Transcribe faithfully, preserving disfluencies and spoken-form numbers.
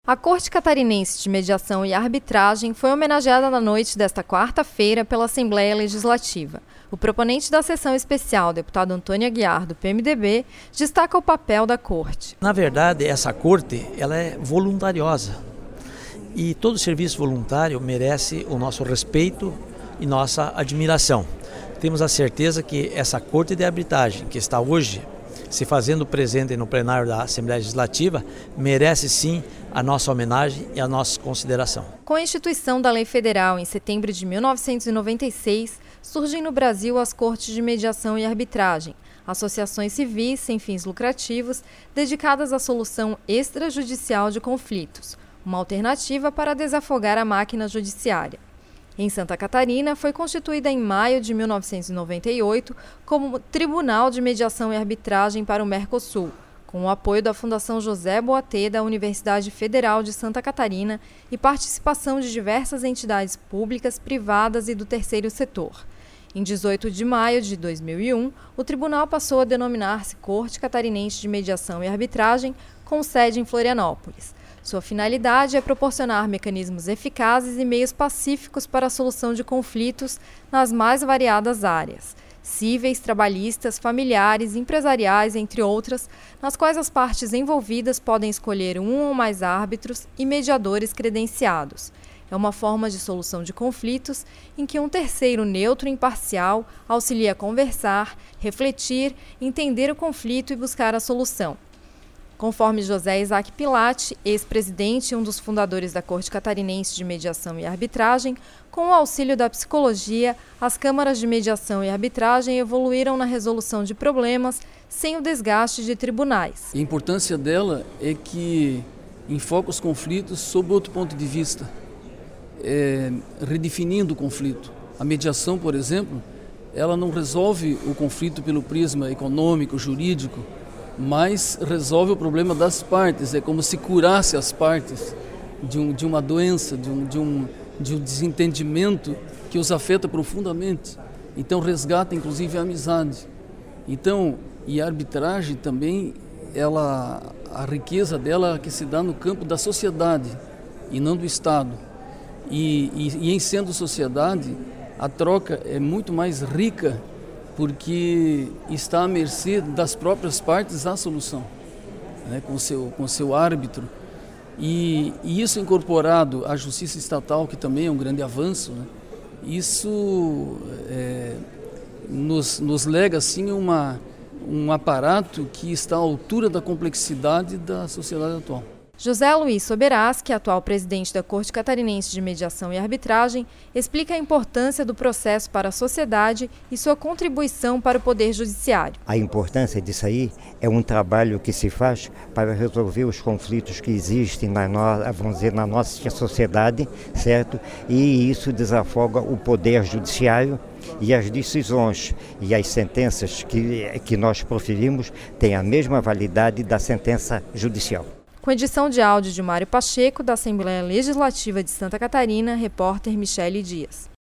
A Corte Catarinense de Mediação e Arbitragem foi homenageada na noite desta quarta-feira pela Assembleia Legislativa. O proponente da sessão especial, deputado Antônio Aguiar, do P M D B, destaca o papel da Corte. Na verdade, essa Corte ela é voluntariosa e todo serviço voluntário merece o nosso respeito e nossa admiração. Temos a certeza que essa Corte de Arbitragem, que está hoje se fazendo presente no plenário da Assembleia Legislativa, merece sim a nossa homenagem e a nossa consideração. Com a instituição da Lei Federal em setembro de mil novecentos e noventa e seis, surgem no Brasil as Cortes de Mediação e Arbitragem, associações civis sem fins lucrativos dedicadas à solução extrajudicial de conflitos, uma alternativa para desafogar a máquina judiciária. Em Santa Catarina, foi constituída em maio de mil novecentos e noventa e oito como Tribunal de Mediação e Arbitragem para o Mercosul, com o apoio da Fundação José Boatê da Universidade Federal de Santa Catarina e participação de diversas entidades públicas, privadas e do terceiro setor. Em dezoito de maio de dois mil e um, o tribunal passou a denominar-se Corte Catarinense de Mediação e Arbitragem, com sede em Florianópolis. Sua finalidade é proporcionar mecanismos eficazes e meios pacíficos para a solução de conflitos nas mais variadas áreas, cíveis, trabalhistas, familiares, empresariais, entre outras, nas quais as partes envolvidas podem escolher um ou mais árbitros e mediadores credenciados. É uma forma de solução de conflitos em que um terceiro neutro e imparcial auxilia a conversar, refletir, entender o conflito e buscar a solução. Conforme José Isaac Pilate, ex-presidente e um dos fundadores da Corte Catarinense de Mediação e Arbitragem, com o auxílio da psicologia, as câmaras de mediação e arbitragem evoluíram na resolução de problemas sem o desgaste de tribunais. A importância dela é que enfoca os conflitos sob outro ponto de vista, é, redefinindo o conflito. A mediação, por exemplo, ela não resolve o conflito pelo prisma econômico, jurídico, mas resolve o problema das partes. É como se curasse as partes de, um, de uma doença, de um, de, um, de um desentendimento que os afeta profundamente. Então resgata inclusive a amizade. Então, e a arbitragem também, ela, a riqueza dela é que se dá no campo da sociedade e não do Estado. E, e, e em sendo sociedade, a troca é muito mais rica, porque está à mercê das próprias partes a solução, né, com o seu, com o seu árbitro. E, e isso incorporado à justiça estatal, que também é um grande avanço, né, isso é, nos, nos lega assim, uma, um aparato que está à altura da complexidade da sociedade atual. José Luiz Soberaschi, atual presidente da Corte Catarinense de Mediação e Arbitragem, explica a importância do processo para a sociedade e sua contribuição para o Poder Judiciário. A importância disso aí é um trabalho que se faz para resolver os conflitos que existem na, no, vamos dizer, na nossa sociedade, certo? E isso desafoga o Poder Judiciário e as decisões e as sentenças que, que nós proferimos têm a mesma validade da sentença judicial. Com edição de áudio de Mário Pacheco, da Assembleia Legislativa de Santa Catarina, repórter Michele Dias.